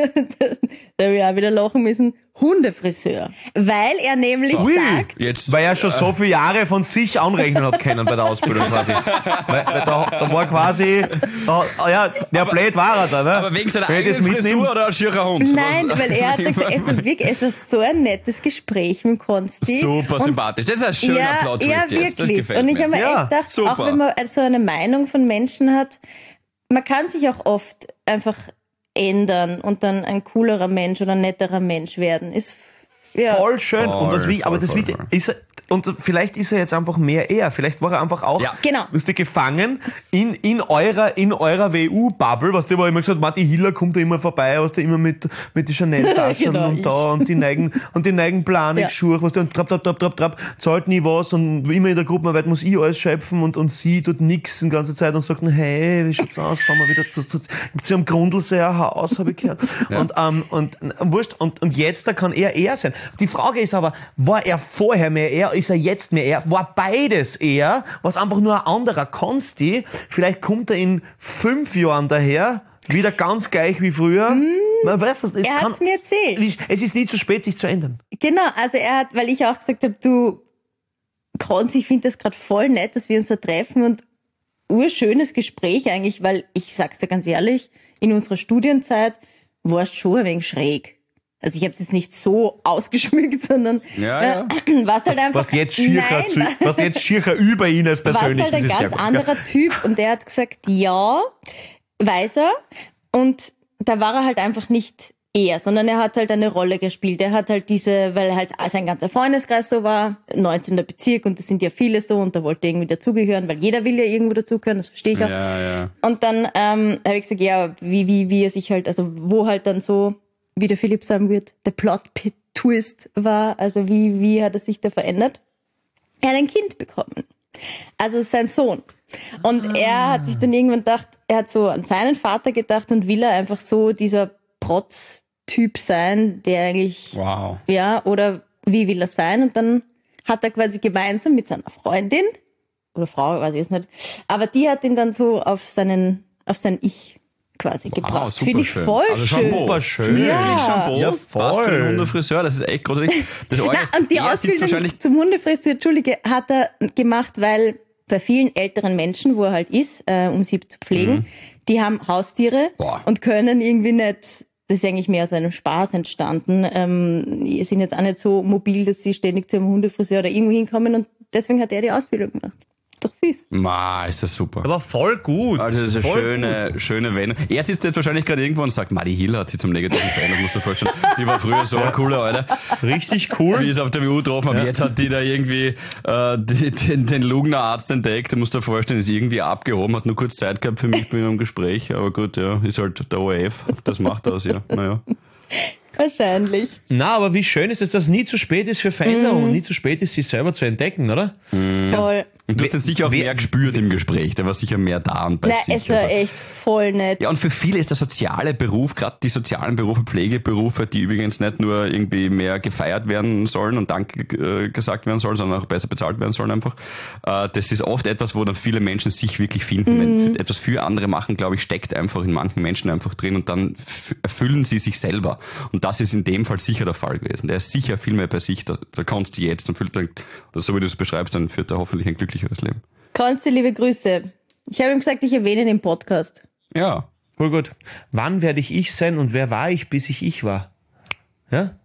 da habe ich auch wieder lachen müssen, Hundefriseur. Weil er nämlich Ui. sagt, Jetzt, Weil er schon so viele Jahre von sich anrechnen hat können bei der Ausbildung quasi. weil, weil da, da war quasi, da, ah ja, der blöd war er da, ne? aber wegen seiner Wenn ich das eigenen mitnehme- Frisur oder als schierer Hund? nein, Was- weil er hat gesagt, es war wirklich, es war so ein nettes Gespräch mit dem Konsti. Super Und sympathisch. Das ist ein schöner ja, Plot-Twist ja, jetzt. Das wirklich. gefällt Und ich mir. habe mir Ja, echt gedacht, super. auch wenn man so eine Meinung von Menschen hat, man kann sich auch oft einfach ändern und dann ein coolerer Mensch oder ein netterer Mensch werden. Ist ja. Voll schön. Voll, und das, Wi- aber voll, das voll, Wichtige voll. ist, er- und vielleicht ist er jetzt einfach mehr er. Vielleicht war er einfach auch, Ja. Genau. wisst ihr, gefangen in, in eurer, in eurer W U-Bubble, was du, wo immer gesagt, Martin Hiller kommt da immer vorbei, was der immer mit, mit die Chanel-Taschen Genau, und ich. da und die neigen, und die neigen Planik-Schuhe, was der, und trapp, trapp, trapp, trapp, trapp, zahlt nie was und immer in der Gruppenarbeit muss ich alles schöpfen und, und sie tut nix die ganze Zeit und sagt, hey, wie schaut's aus, fahren wir wieder zu, zu, zu einem Grundlsee ein Haus, habe ich gehört. Und, ähm, und, äh, wurscht, und, und jetzt, da kann er er sein. Die Frage ist aber, war er vorher mehr er, ist er jetzt mehr er, war beides er, was einfach nur ein anderer Konsti, vielleicht kommt er in fünf Jahren daher, wieder ganz gleich wie früher. Man weiß das, es Er kann, hat's mir erzählt. es ist nie zu spät, sich zu ändern. Genau, also er hat, weil ich auch gesagt habe, du, Konzi, ich finde das gerade voll nett, dass wir uns da treffen und urschönes Gespräch eigentlich, weil ich sag's dir ganz ehrlich, in unserer Studienzeit warst schon ein wenig schräg. Also ich habe es jetzt nicht so ausgeschmückt, sondern Ja, ja. äh, warst halt einfach... Was jetzt schiercher, Nein, zu, war- was jetzt schiercher über ihn als war persönlich. halt ein das ist sehr ganz gut. anderer Typ und der hat gesagt, ja, weiß er. Und da war er halt einfach nicht er, sondern er hat halt eine Rolle gespielt. Er hat halt diese, weil halt sein ganzer Freundeskreis so war, neunzehnter Bezirk und das sind ja viele so und da wollte er irgendwie dazugehören, weil jeder will ja irgendwo dazugehören, das verstehe ich auch. Ja, ja. Und dann ähm, habe ich gesagt, ja, wie, wie, wie er sich halt, also wo halt dann so, wie der Philipp sagen wird, der Plot-Twist war, also wie, wie hat er sich da verändert? Er hat ein Kind bekommen. Also sein Sohn. Und er hat sich dann irgendwann gedacht, er hat so an seinen Vater gedacht und will er einfach so dieser Protz-Typ sein, der eigentlich, Wow. ja, oder wie will er sein? Und dann hat er quasi gemeinsam mit seiner Freundin, oder Frau, weiß ich es nicht, aber die hat ihn dann so auf seinen, auf sein Ich quasi Wow, gebracht. super Finde ich schön. voll Also schön. Super schön. Ja. Wirklich Shampoo, Ja, passt für den voll. Hundefriseur, das ist echt großartig. Das Orge ist, Na, und die er sitzt Ausbildung wahrscheinlich zum Hundefriseur, Entschuldige, hat er gemacht, weil bei vielen älteren Menschen, wo er halt ist, äh, um sie zu pflegen, Mhm. die haben Haustiere Boah. und können irgendwie nicht, das ist eigentlich mehr aus einem Spaß entstanden, ähm, die sind jetzt auch nicht so mobil, dass sie ständig zum Hundefriseur oder irgendwo hinkommen und deswegen hat er die Ausbildung gemacht. Doch süß. Ma, ist das super. Aber voll gut. Also das ist eine voll schöne, gut. schöne Wendung. Er sitzt jetzt wahrscheinlich gerade irgendwo und sagt, Madi Hill hat sich zum Negativen verändert, musst du dir vorstellen. Die war früher so ein cooler Alter. Richtig Wie ich cool. es auf der W U getroffen habe. Jetzt hat die da irgendwie äh, die, den, den Lugner Arzt entdeckt. Du musst dir vorstellen, ist irgendwie abgehoben, hat nur kurz Zeit gehabt für mich mit einem Gespräch. Aber gut, ja, ist halt der O R F. Das macht das, ja. Naja. Wahrscheinlich. Na, aber wie schön ist es, dass nie zu spät ist für Veränderung und nie zu spät ist, sich selber zu entdecken, oder? Voll. Und du hast We- dann sicher auch we- mehr gespürt im Gespräch. Der war sicher mehr da und bei Na, sich. es war also. echt voll nett. Ja, und für viele ist der soziale Beruf, gerade die sozialen Berufe, Pflegeberufe, die übrigens nicht nur irgendwie mehr gefeiert werden sollen und Dank äh, gesagt werden sollen, sondern auch besser bezahlt werden sollen einfach. Äh, das ist oft etwas, wo dann viele Menschen sich wirklich finden. Wenn für, etwas für andere machen, glaube ich, steckt einfach in manchen Menschen einfach drin und dann f- erfüllen sie sich selber. Und das ist in dem Fall sicher der Fall gewesen. Der ist sicher viel mehr bei sich, da, da kannst du jetzt und fühlt dann, oder so wie du es beschreibst, dann führt er hoffentlich ein glücklicheres Leben. Konsti, liebe Grüße. Ich habe ihm gesagt, ich erwähne ihn im Podcast. Ja. Voll gut. Wann werde ich ich sein und wer war ich, bis ich ich war? Ja?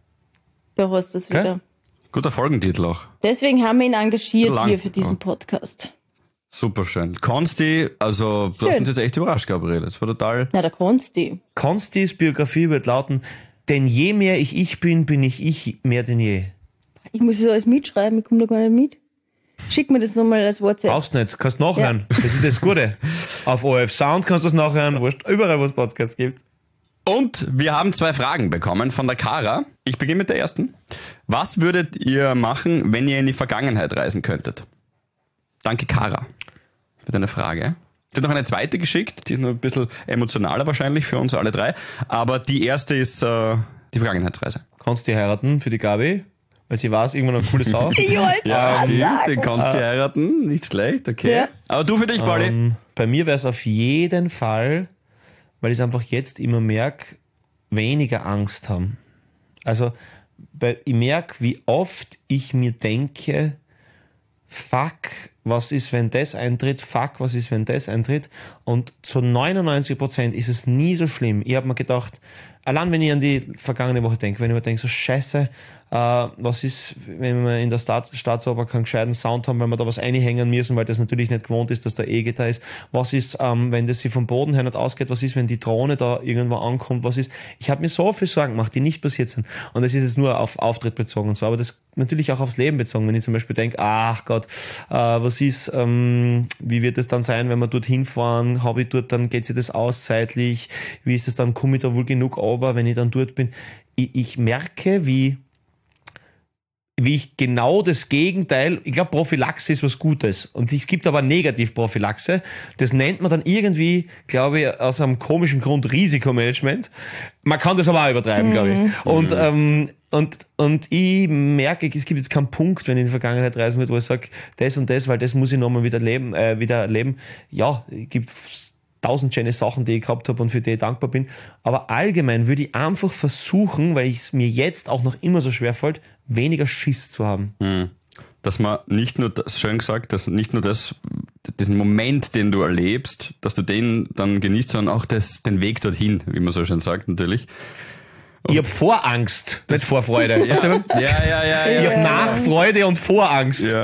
Da hast du es Gell? wieder. Guter Folgentitel auch. Deswegen haben wir ihn engagiert Lang, hier für diesen aber- Podcast. Super schön. Konsti, also du Schön. hast uns jetzt echt überrascht, Gabriele. Das war total... Na, der Konsti. Konstis Biografie wird lauten, denn je mehr ich ich bin, bin ich ich mehr denn je. Ich muss es alles mitschreiben, ich komme da gar nicht mit. Schick mir das nochmal als WhatsApp. Brauchst nicht, kannst nachhören. Das ist das Gute. Auf O R F Sound kannst du es nachhören, wurscht, überall, wo es Podcasts gibt. Und wir haben zwei Fragen bekommen von der Kara. Ich beginne mit der ersten. Was würdet ihr machen, wenn ihr in die Vergangenheit reisen könntet? Danke, Kara, für deine Frage. Sie hat noch eine zweite geschickt, die ist nur ein bisschen emotionaler wahrscheinlich für uns alle drei. Aber die erste ist äh, die Vergangenheitsreise. Kannst du heiraten für die Gabi, weil sie weiß, irgendwann eine coole Sau. Ich wollte Ja, es stimmt, sagen. den kannst du heiraten. Nicht schlecht, okay. Ja. Aber du für dich, Pauli. Ähm, bei mir wäre es auf jeden Fall, weil ich es einfach jetzt immer merke, weniger Angst haben. Also weil ich merke, wie oft ich mir denke, fuck, was ist, wenn das eintritt? Fuck, was ist, wenn das eintritt? Und zu neunundneunzig Prozent ist es nie so schlimm. Ich habe mir gedacht, allein wenn ich an die vergangene Woche denke, wenn ich mir denke, so scheiße, äh, was ist, wenn wir in der Staat, Staatsoper keinen gescheiten Sound haben, wenn wir da was einhängen müssen, weil das natürlich nicht gewohnt ist, dass da E-Gitarre ist. Was ist, ähm, wenn das sich vom Boden her nicht ausgeht? Was ist, wenn die Drohne da irgendwo ankommt? Was ist? Ich habe mir so viel Sorgen gemacht, die nicht passiert sind. Und das ist jetzt nur auf Auftritt bezogen und so, aber das natürlich auch aufs Leben bezogen. Wenn ich zum Beispiel denke, ach Gott, äh, was ist, ähm, wie wird es dann sein, wenn wir dorthin fahren? Habe ich dort, dann geht sich das aus zeitlich? Wie ist das dann? Komme ich da wohl genug over, wenn ich dann dort bin? Ich, ich merke, wie wie ich genau das Gegenteil, ich glaube, Prophylaxe ist was Gutes. Und es gibt aber Negativprophylaxe. Das nennt man dann irgendwie, glaube ich, aus einem komischen Grund Risikomanagement. Man kann das aber auch übertreiben, glaube ich. Und, ähm, und, und ich merke, es gibt jetzt keinen Punkt, wenn ich in die Vergangenheit reisen würde, wo ich sage, das und das, weil das muss ich nochmal wieder leben, äh, wieder erleben. Ja, es gibt tausend schöne Sachen, die ich gehabt habe und für die ich dankbar bin. Aber allgemein würde ich einfach versuchen, weil es mir jetzt auch noch immer so schwer fällt, weniger Schiss zu haben. Hm. Dass man nicht nur das, schön gesagt, dass nicht nur das, diesen Moment, den du erlebst, dass du den dann genießt, sondern auch das, den Weg dorthin, wie man so schön sagt, natürlich. Ich habe Vorangst, nicht Vorfreude. Weißt du? Ja, ja, ja, Ich ja. habe Nachfreude und Vorangst. Ja,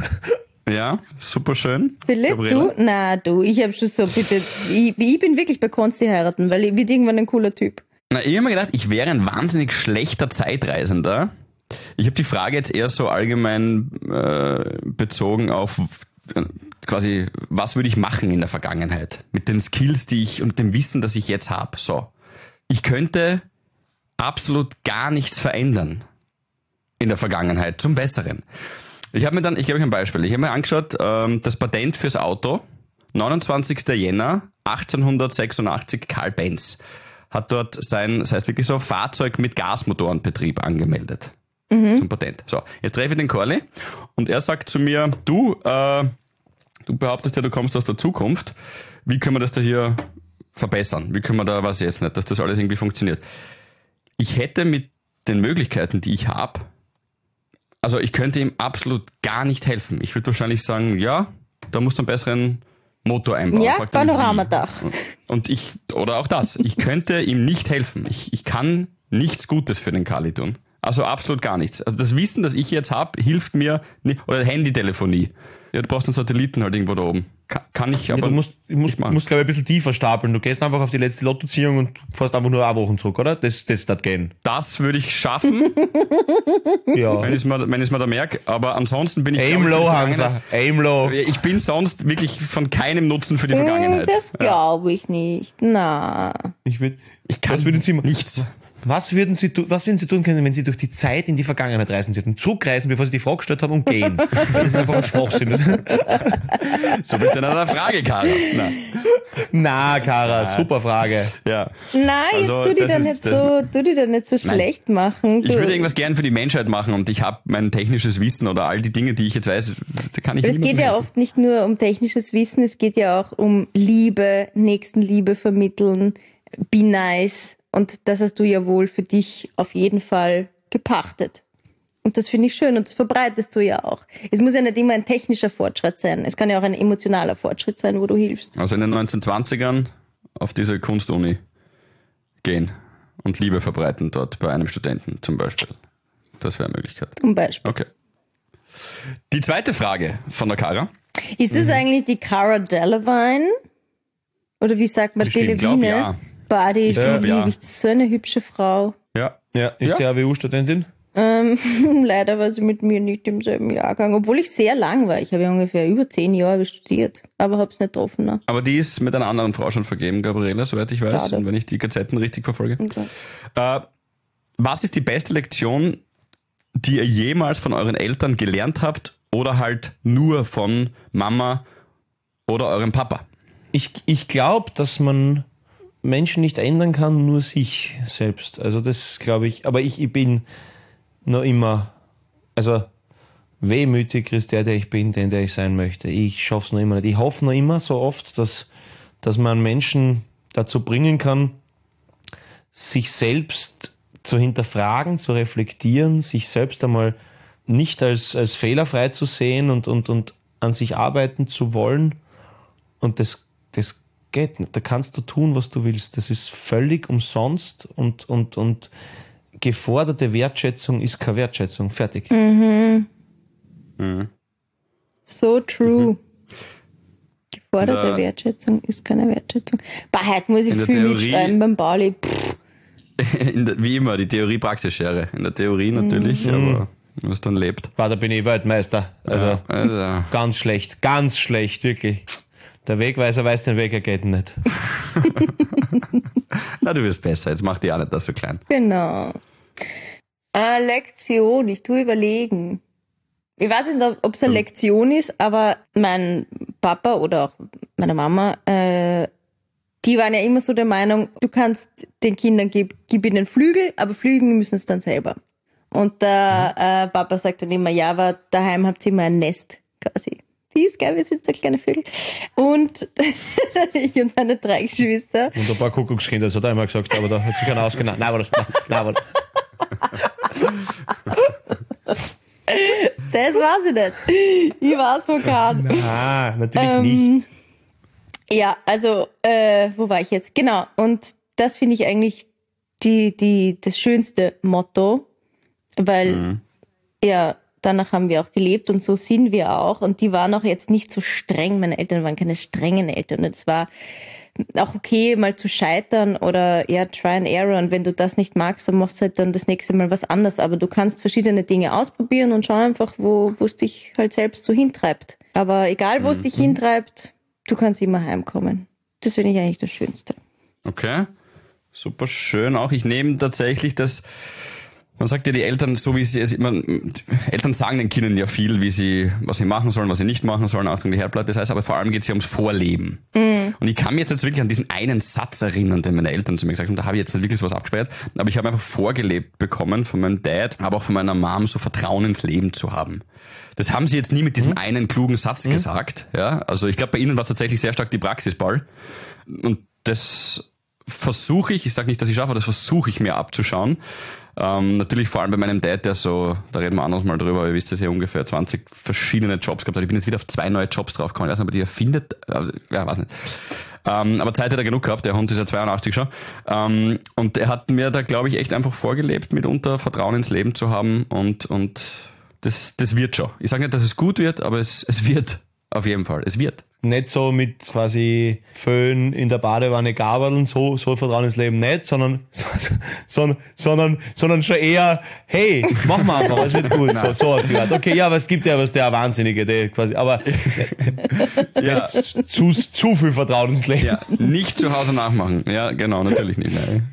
ja super schön. Philipp, Gabriele? du? Na, du, ich hab schon so, bitte, ich, ich bin wirklich bei Konsti heiraten, weil ich bin irgendwann ein cooler Typ. Na, ich habe mir gedacht, ich wäre ein wahnsinnig schlechter Zeitreisender. Ich habe die Frage jetzt eher so allgemein äh, bezogen auf äh, quasi, was würde ich machen in der Vergangenheit mit den Skills, die ich und dem Wissen, das ich jetzt habe. So, ich könnte absolut gar nichts verändern in der Vergangenheit zum Besseren. Ich habe mir dann, ich gebe euch ein Beispiel. Ich habe mir angeschaut, ähm, das Patent fürs Auto, neunundzwanzigster Jänner achtzehnhundertsechsundachtzig, Karl Benz hat dort sein, das heißt wirklich so, Fahrzeug mit Gasmotorenbetrieb angemeldet. Mhm. Zum Patent. So, jetzt treffe ich den Corley und er sagt zu mir, du, äh, du behauptest ja, du kommst aus der Zukunft. Wie können wir das da hier verbessern? Wie können wir da, weiß ich jetzt nicht, dass das alles irgendwie funktioniert? Ich hätte mit den Möglichkeiten, die ich habe, also ich könnte ihm absolut gar nicht helfen. Ich würde wahrscheinlich sagen, ja, da musst du einen besseren Motor einbauen. Ja, Fragt er mich, Panoramadach. wie? Und ich, oder auch das, ich könnte ihm nicht helfen. Ich, ich kann nichts Gutes für den Kali tun. Also absolut gar nichts. Also das Wissen, das ich jetzt habe, hilft mir nicht. Oder Handytelefonie. Ja, du brauchst einen Satelliten halt irgendwo da oben. Kann, kann ich aber ja, du musst, du musst, machen. musst glaube ich, ein bisschen tiefer stapeln. Du gehst einfach auf die letzte Lottoziehung und fährst einfach nur eine Woche zurück, oder? Das, das das gehen. Das würde ich schaffen, Ja. wenn ich es mir, wenn ich's mir da merke. Aber ansonsten bin ich... Aim glaub ich, low, für die Hansa. Vergangenheit- Aim low. Ich bin sonst wirklich von keinem Nutzen für die Vergangenheit. Das glaube ich nicht. Na. Ich würd, Ich kann was würden Sie nichts. Was würden Sie tu- was würden Sie tun können, wenn Sie durch die Zeit in die Vergangenheit reisen würden? Zurückreisen, bevor Sie die Frage gestellt haben, und gehen. Das ist einfach ein Schwachsinn. So bitte nach einer Frage, Karl. Na, Na, Kara, super Frage. ja. Nein, Also, jetzt tu die das da ist- nicht das- so, tu die da nicht so schlecht machen. Ich Du, würde irgendwas gern für die Menschheit machen und ich habe mein technisches Wissen oder all die Dinge, die ich jetzt weiß, da kann ich es geht niemandem ja helfen. oft nicht nur um technisches Wissen, es geht ja auch um Liebe, Nächstenliebe vermitteln, be nice. Und das hast du ja wohl für dich auf jeden Fall gepachtet. Und das finde ich schön und das verbreitest du ja auch. Es muss ja nicht immer ein technischer Fortschritt sein. Es kann ja auch ein emotionaler Fortschritt sein, wo du hilfst. Also in den neunzehnhundertzwanzigern auf diese Kunstuni gehen und Liebe verbreiten dort bei einem Studenten zum Beispiel. Das wäre eine Möglichkeit. Zum Beispiel. Okay. Die zweite Frage von der Kara. Ist Mhm. es eigentlich die Cara Delevingne? Oder wie sagt man, Bestimmt, ich glaub, Delevingne? ja. Body, glaub, die ja. liebe ich. So eine hübsche Frau. Ja. Ja, ist Ja. die A W U-Studentin? Ähm, leider war sie mit mir nicht im selben Jahrgang, obwohl ich sehr lang war. Ich habe ja ungefähr über zehn Jahre studiert, aber habe es nicht getroffen. Ne? Aber die ist mit einer anderen Frau schon vergeben, Gabriele, soweit ich weiß, Schade. und wenn ich die Gazetten richtig verfolge. Okay. Äh, was ist die beste Lektion, die ihr jemals von euren Eltern gelernt habt oder halt nur von Mama oder eurem Papa? Ich, ich glaube, dass man Menschen nicht ändern kann, nur sich selbst. Also das glaube ich, aber ich, ich bin noch immer, also wehmütig ist der, der ich bin, den, der ich sein möchte. Ich schaff's noch immer nicht. Ich hoffe noch immer so oft, dass, dass man Menschen dazu bringen kann, sich selbst zu hinterfragen, zu reflektieren, sich selbst einmal nicht als, als fehlerfrei zu sehen und, und, und an sich arbeiten zu wollen. Und das, das geht nicht. Da kannst du tun, was du willst. Das ist völlig umsonst und, und, und geforderte Wertschätzung ist keine Wertschätzung. Fertig. Mhm. Mhm. So true. Mhm. Geforderte Da- Wertschätzung ist keine Wertschätzung. Bah, heute muss ich In der viel Theorie- mitschreiben beim Pauli. Pff, In der, wie immer, die Theorie praktischere. In der Theorie natürlich, aber was dann lebt. Bah, da bin ich Weltmeister. Also Also, ganz schlecht, ganz schlecht, wirklich. Der Wegweiser weiß den Weg, er geht nicht. na, du wirst besser. Jetzt mach die auch nicht das so klein. genau. Äh, Lektion, ich tue überlegen. Ich weiß nicht, ob es eine Lektion ist, aber mein Papa oder auch meine Mama, äh, die waren ja immer so der Meinung, du kannst den Kindern, gib, gib ihnen Flügel, aber fliegen müssen es dann selber. Und der äh, Papa sagt dann immer, ja, aber daheim habt ihr immer ein Nest, quasi. Die ist geil, wir sind so kleine Vögel. Und ich und meine drei Geschwister. Und ein paar Kuckuckskinder, das hat er immer gesagt, aber da hat sich keiner ausgenannt. Nein, aber das, nein, aber Das weiß ich nicht. Ich weiß wo kann. nein, natürlich Ähm, nicht. Ja, also, äh, wo war ich jetzt? Genau. Und das finde ich eigentlich die, die, das schönste Motto, weil, Mhm. ja, danach haben wir auch gelebt und so sind wir auch. Und die waren auch jetzt nicht so streng. Meine Eltern waren keine strengen Eltern. Und es war auch okay, mal zu scheitern oder ja, try and error. Und wenn du das nicht magst, dann machst du halt dann das nächste Mal was anderes. Aber du kannst verschiedene Dinge ausprobieren und schau einfach, wo wo es dich halt selbst so hintreibt. Aber egal, wo es dich hintreibt, du kannst immer heimkommen. Das finde ich eigentlich das Schönste. Okay. Super schön auch. Ich nehme tatsächlich das, man sagt ja, die Eltern, so wie sie es, man, Eltern sagen den Kindern ja viel, wie sie, was sie machen sollen, was sie nicht machen sollen, Achtung, die Herdplatte. Das heißt aber vor allem geht es ja ums Vorleben. Mhm. Und ich kann mich jetzt, jetzt wirklich an diesen einen Satz erinnern, den meine Eltern zu mir gesagt haben, da habe ich jetzt nicht wirklich so was abgespeichert, aber ich habe einfach vorgelebt bekommen von meinem Dad, aber auch von meiner Mom, so Vertrauen ins Leben zu haben. Das haben sie jetzt nie mit diesem mhm. einen klugen Satz mhm. gesagt, ja. Also ich glaube, bei ihnen war es tatsächlich sehr stark die Praxisball. Und das versuche ich, ich sage nicht, dass ich schaffe, aber das versuche ich mir abzuschauen. Ähm, natürlich vor allem bei meinem Dad, der so, da reden wir anders mal drüber, aber ihr wisst, dass er ungefähr zwanzig verschiedene Jobs gehabt hat. Ich bin jetzt wieder auf zwei neue Jobs draufgekommen. Ich weiß nicht, ob er die erfindet, also, ja, weiß nicht. Ähm, aber Zeit hat er genug gehabt, der Hund ist ja zweiundachtzig schon. Ähm, und er hat mir da, glaube ich, echt einfach vorgelebt, mitunter Vertrauen ins Leben zu haben und, und das, das wird schon. Ich sage nicht, dass es gut wird, aber es, es wird auf jeden Fall. Es wird. Nicht so mit quasi Föhn in der Badewanne gabeln, so, so Vertrauen ins Leben nicht, sondern, sondern, sondern, sondern schon eher, hey, mach mal einfach, es wird gut, so, so auf die Art. Okay, ja, aber es gibt ja was, der Wahnsinnige, der quasi, aber Ja. zu, zu viel Vertrauen ins Leben. Ja, nicht zu Hause nachmachen. Ja, genau, natürlich nicht. Nein.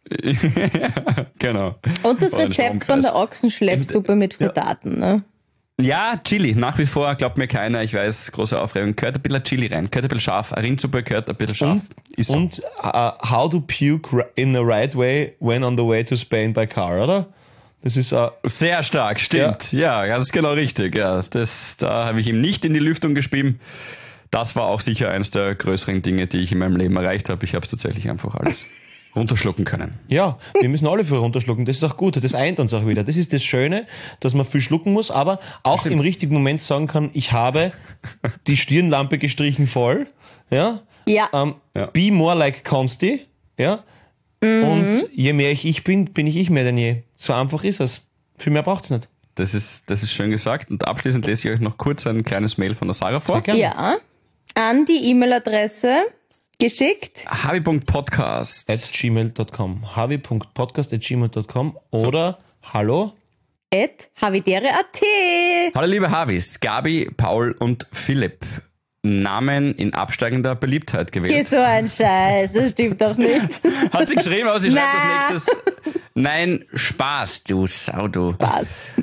Genau. Und das Oder ein Rezept von Stromkreis. der Ochsenschleppsuppe mit Frittaten, ne? Ja, Chili, nach wie vor, glaubt mir keiner, ich weiß, große Aufregung. Gehört ein bisschen Chili rein, gehört ein bisschen scharf. Eine Rindsuppe gehört ein bisschen scharf. Und, Ist so. und uh, how to puke in the right way when on the way to Spain by car, oder? Das ist uh, Sehr stark, stimmt. Ja, ja, ganz genau richtig. Ja, das, da habe ich ihm nicht in die Lüftung gespielt. Das war auch sicher eines der größeren Dinge, die ich in meinem Leben erreicht habe. Ich habe es tatsächlich einfach alles runterschlucken können. ja, wir müssen alle viel runterschlucken. Das ist auch gut. Das eint uns auch wieder. Das ist das Schöne, dass man viel schlucken muss, aber auch im richtigen Moment sagen kann, ich habe die Stirnlampe gestrichen voll. Ja. Ja. Ähm, Ja. Be more like Consti. Ja. Und je mehr ich ich bin, bin ich ich mehr denn je. So einfach ist es. Viel mehr braucht's nicht. Das ist, das ist schön gesagt. Und abschließend lese ich euch noch kurz ein kleines Mail von der Sarah vor. Sehr gerne. Ja. An die E-Mail-Adresse geschickt. habi Punkt podcast At gmail Punkt com. havi Punkt podcast at gmail Punkt com oder hallo At havidere.at. Hallo liebe Havis, Gabi, Paul und Philipp. Namen in absteigender Beliebtheit Geh gewählt. so ein Scheiß, das stimmt doch nicht. Hat sie geschrieben, aber sie schreibt Na. als nächstes. Nein, Spaß, du Sau, du. Was?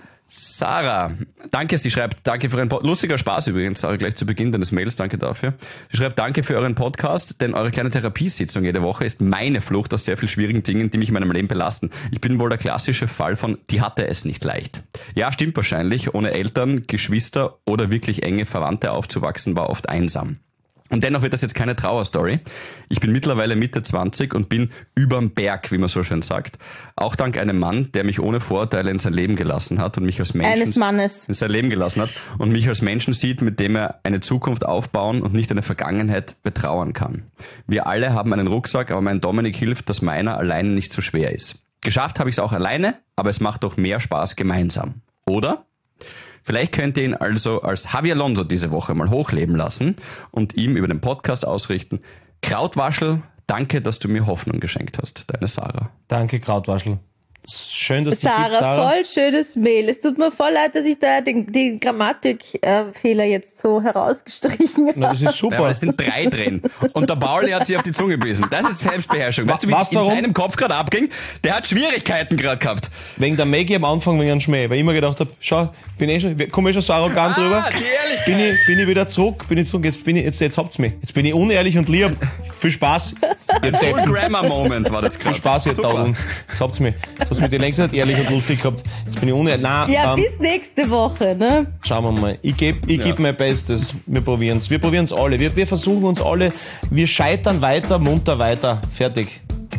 Sarah, danke, sie schreibt, danke für euren Podcast. Lustiger Spaß übrigens, Sarah, gleich zu Beginn deines Mails, danke dafür. Sie schreibt, danke für euren Podcast, denn eure kleine Therapiesitzung jede Woche ist meine Flucht aus sehr vielen schwierigen Dingen, die mich in meinem Leben belasten. Ich bin wohl der klassische Fall von, die hatte es nicht leicht. Ja, stimmt wahrscheinlich, ohne Eltern, Geschwister oder wirklich enge Verwandte aufzuwachsen, war oft einsam. Und dennoch wird das jetzt keine Trauerstory. Ich bin mittlerweile Mitte zwanzig und bin überm Berg, wie man so schön sagt. Auch dank einem Mann, der mich ohne Vorurteile in sein Leben gelassen hat und mich als Menschen Eines Mannes. in sein Leben gelassen hat und mich als Menschen sieht, mit dem er eine Zukunft aufbauen und nicht eine Vergangenheit betrauern kann. Wir alle haben einen Rucksack, aber mein Dominik hilft, dass meiner alleine nicht so schwer ist. Geschafft habe ich es auch alleine, aber es macht doch mehr Spaß gemeinsam. Oder? Vielleicht könnt ihr ihn also als Javi Alonso diese Woche mal hochleben lassen und ihm über den Podcast ausrichten. Krautwaschel, danke, dass du mir Hoffnung geschenkt hast. Deine Sarah. Danke, Krautwaschel. Schön, dass du Sarah, gibst, Sarah. voll schönes Mail. Es tut mir voll leid, dass ich da den, den Grammatikfehler jetzt so herausgestrichen habe. Na, das ist Ja, super. aber es sind drei drin. Und der Pauli hat sich auf die Zunge gebissen. Das ist Selbstbeherrschung. Weißt du, wie Was, es in warum? seinem Kopf gerade abging? Der hat Schwierigkeiten gerade gehabt. Wegen der Maggie am Anfang wegen einem Schmäh, weil ich immer gedacht habe, schau, bin eh schon, komm eh schon so arrogant Ah, drüber. die Ehrlichkeit. Bin ich, bin ich wieder zurück, bin ich zurück, jetzt bin ich, jetzt, jetzt habt's mich. Jetzt bin ich unehrlich und lieb. Viel Spaß. Ihr Full Deppen. Grammar Moment war das Viel gerade. Spaß, ihr Super. Tauben. Jetzt habt's mich. Jetzt habt's mich die längst nicht ehrlich und lustig gehabt. Jetzt bin ich unehrlich. Nein, Ja, ähm, bis nächste Woche, ne? schauen wir mal. Ich gebe ich Ja. geb mein Bestes. Wir probieren's. Wir probieren's alle. Wir, wir versuchen uns alle. Wir scheitern weiter, munter weiter. Fertig.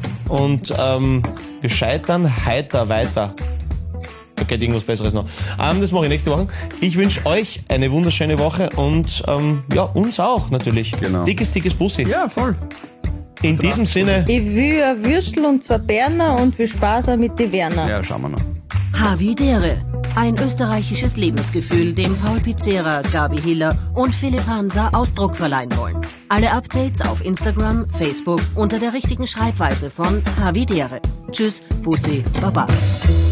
Und ähm, wir scheitern heiter weiter. Da geht irgendwas Besseres noch. Ähm, das mache ich nächste Woche. Ich wünsche euch eine wunderschöne Woche und ähm, ja, uns auch natürlich. Genau. Dickes, dickes Bussi. Ja, voll. In diesem Sinne, Ich will ein Würstel und zwar Berner und viel Spaß auch mit die Werner. Ja, schauen wir noch. Havidere. Ein österreichisches Lebensgefühl, dem Paul Pizzera, Gabi Hiller und Philipp Hansa Ausdruck verleihen wollen. Alle Updates auf Instagram, Facebook unter der richtigen Schreibweise von Havidere. Tschüss, Bussi, Baba.